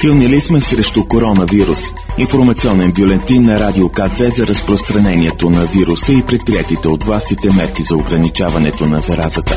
Силни ли сме срещу коронавирус? Информационен бюлетин на Радио К2 за разпространението на вируса и предприетите от властите мерки за ограничаването на заразата.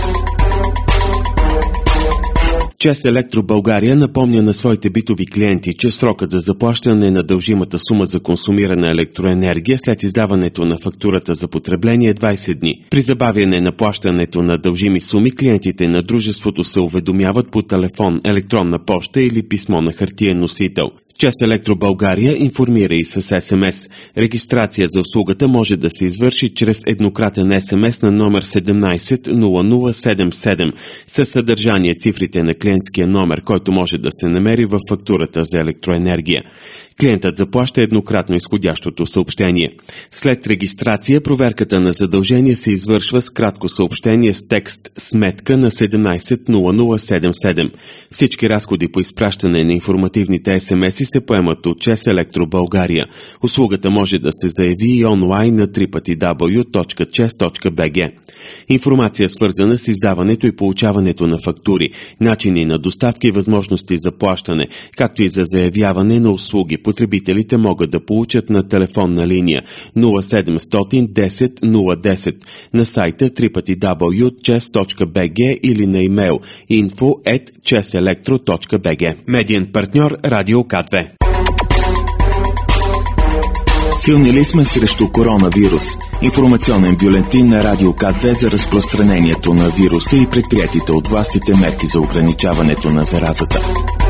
ЧЕЗ Електро България напомня на своите битови клиенти, че срокът за заплащане на дължимата сума за консумирана електроенергия след издаването на фактурата за потребление е 20 дни. При забавяне на плащането на дължими суми, клиентите на дружеството се уведомяват по телефон, електронна поща или писмо на хартиен носител. ЧЕЗ Електро България информира и с СМС. Регистрация за услугата може да се извърши чрез еднократен СМС на номер 170077 със съдържание цифрите на клиентския номер, който може да се намери във фактурата за електроенергия. Клиентът заплаща еднократно изходящото съобщение. След регистрация, проверката на задължение се извършва с кратко съобщение с текст «Сметка» на 170077. Всички разходи по изпращане на информативните СМС-и се поемат от ЧЕЗ Електро България. Услугата може да се заяви и онлайн на www.ces.bg. Информация свързана с издаването и получаването на фактури, начини на доставки и възможности за плащане, както и за заявяване на услуги, потребителите могат да получат на телефонна линия 0700 10 010, на сайта www.ces.bg или на имейл info@ceselectro.bg. Медиен партньор Радио К2. Силни ли сме срещу коронавирус? Информационен бюлетин на Радио К2 за разпространението на вируса и предприетите от властите мерки за ограничаването на заразата.